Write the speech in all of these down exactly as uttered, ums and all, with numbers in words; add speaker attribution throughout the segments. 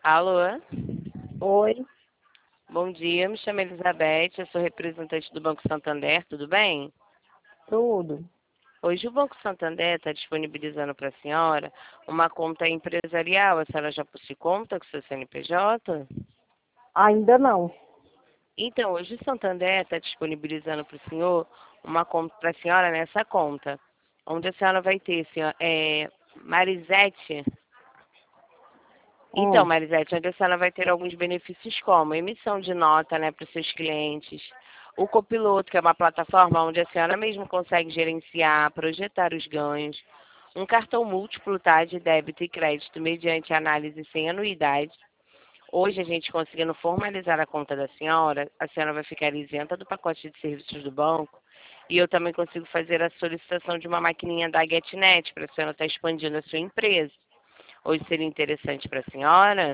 Speaker 1: Alô?
Speaker 2: Oi,
Speaker 1: Bom dia, me chamo Elizabeth, eu sou representante do Banco Santander, tudo bem?
Speaker 2: tudo.
Speaker 1: Hoje o Banco Santander está disponibilizando para a senhora uma conta empresarial. A senhora já possui conta com seu C N P J?
Speaker 2: Ainda não.
Speaker 1: Então, hoje o Santander está disponibilizando para o senhor uma conta para a senhora nessa conta, onde a senhora vai ter, senhora, é, Marisete. Então,
Speaker 2: Hum.
Speaker 1: Marisete, onde a senhora vai ter alguns benefícios como emissão de nota, né, para os seus clientes, o Copiloto, que é uma plataforma onde a senhora mesmo consegue gerenciar, projetar os ganhos, um cartão múltiplo, tá, de débito e crédito mediante análise sem anuidade. Hoje, a gente conseguindo formalizar a conta da senhora, a senhora vai ficar isenta do pacote de serviços do banco e eu também consigo fazer a solicitação de uma maquininha da GetNet para a senhora estar expandindo a sua empresa. Hoje seria interessante para a senhora?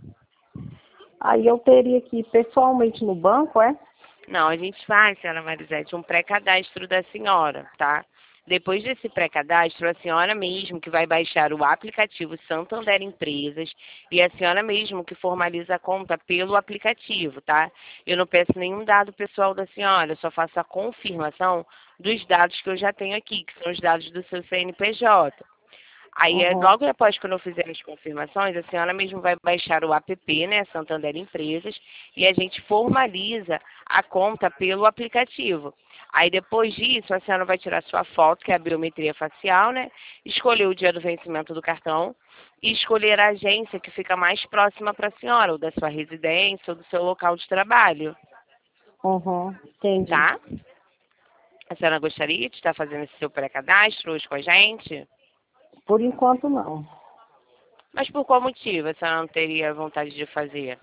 Speaker 2: Aí eu teria que ir pessoalmente no banco, é?
Speaker 1: Não, a gente faz, senhora Marisete, um pré-cadastro da senhora, tá? Depois desse pré-cadastro, a senhora mesmo que vai baixar o aplicativo Santander Empresas e a senhora mesmo que formaliza a conta pelo aplicativo, tá? Eu não peço nenhum dado pessoal da senhora, eu só faço a confirmação dos dados que eu já tenho aqui, que são os dados do seu C N P J. Aí, é,
Speaker 2: Uhum.
Speaker 1: logo após quando eu fizer as confirmações, a senhora mesmo vai baixar o app, né, Santander Empresas, e a gente formaliza a conta pelo aplicativo. Aí, depois disso, a senhora vai tirar sua foto, que é a biometria facial, né, escolher o dia do vencimento do cartão e escolher a agência que fica mais próxima para a senhora, ou da sua residência, ou do seu local de trabalho,
Speaker 2: Uhum. Entendi.
Speaker 1: tá? A senhora gostaria de estar fazendo esse seu pré-cadastro hoje com a gente?
Speaker 2: Por enquanto não.
Speaker 1: Mas por qual motivo a senhora não teria vontade de fazer?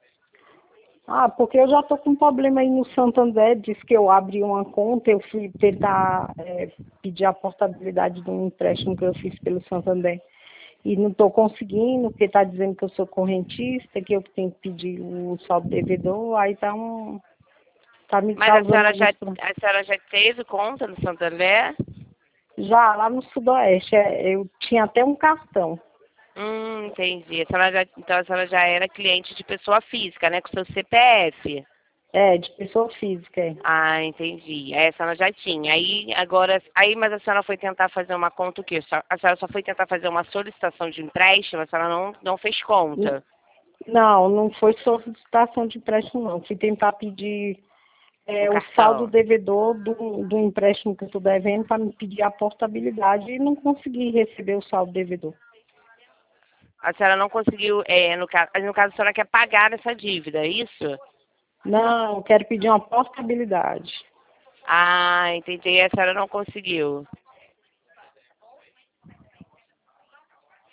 Speaker 2: Ah, porque eu já tô com um problema aí no Santander, diz que eu abri uma conta, eu fui tentar é, pedir a portabilidade de um empréstimo que eu fiz pelo Santander. E não estou conseguindo, porque está dizendo que eu sou correntista, que eu tenho que pedir o saldo devedor, aí tá um. Tá me
Speaker 1: Mas a
Speaker 2: causando
Speaker 1: senhora já,
Speaker 2: alguns problemas.
Speaker 1: a senhora já teve conta no Santander?
Speaker 2: Já lá no Sudoeste, é, eu tinha até um cartão.
Speaker 1: Hum, entendi. A senhora já, então a senhora já era cliente de pessoa física, né? Com seu C P F.
Speaker 2: É, de pessoa física, é.
Speaker 1: Ah, entendi. Aí a senhora já tinha. Aí agora, aí, mas a senhora foi tentar fazer uma conta o quê? Só- A senhora só foi tentar fazer uma solicitação de empréstimo, a senhora não, não fez
Speaker 2: N-
Speaker 1: conta.
Speaker 2: Não, não foi solicitação de empréstimo, não. Fui tentar pedir
Speaker 1: O
Speaker 2: é, o saldo
Speaker 1: cartão.
Speaker 2: devedor do, do empréstimo que eu estou devendo para me pedir a portabilidade e não consegui receber o saldo devedor.
Speaker 1: A senhora não conseguiu, é, no, ca- no caso, a senhora quer pagar essa dívida, é isso?
Speaker 2: Não, quero pedir uma portabilidade.
Speaker 1: Ah, entendi. E a senhora não conseguiu.